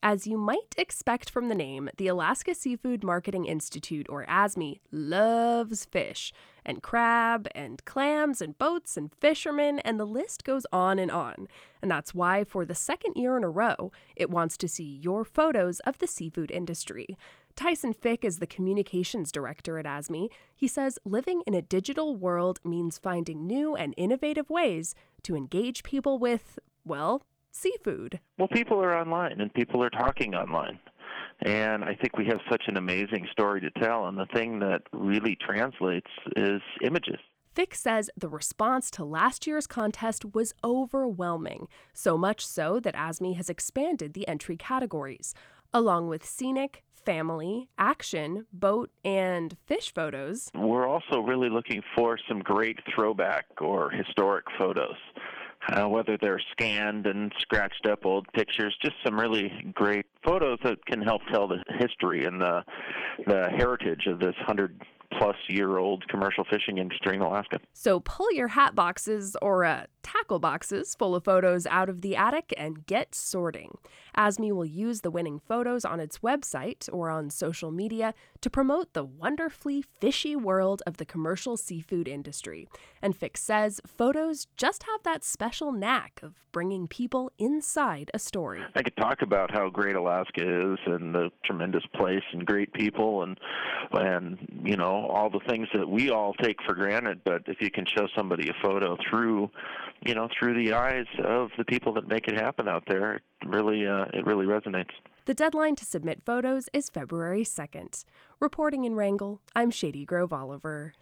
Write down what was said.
As you might expect from the name, the Alaska Seafood Marketing Institute, or ASME, loves fish and crab and clams and boats and fishermen, and the list goes on and on. And that's why, for the second year in a row, it wants to see your photos of the seafood industry. Tyson Fick is the communications director at ASME. He says living in a digital world means finding new and innovative ways to engage people with, well, seafood. Well, people are online and people are talking online. And I think we have such an amazing story to tell. And the thing that really translates is images. Fick says the response to last year's contest was overwhelming, so much so that ASME has expanded the entry categories. Along with scenic, family, action, boat, and fish photos, We're also really looking for some great throwback or historic photos. Whether they're scanned and scratched up old pictures, just some really great photos that can help tell the history and the heritage of this 100-plus-year-old commercial fishing industry in Alaska. So pull your hat boxes or tackle boxes full of photos out of the attic and get sorting. ASME will use the winning photos on its website or on social media to promote the wonderfully fishy world of the commercial seafood industry. And Fick says photos just have that special knack of bringing people inside a story. I could talk about how great Alaska is and the tremendous place and great people and you know, all the things that we all take for granted, but if you can show somebody a photo through the eyes of the people that make it happen out there, it really resonates. The deadline to submit photos is February 2nd. Reporting in Wrangell, I'm Shady Grove Oliver.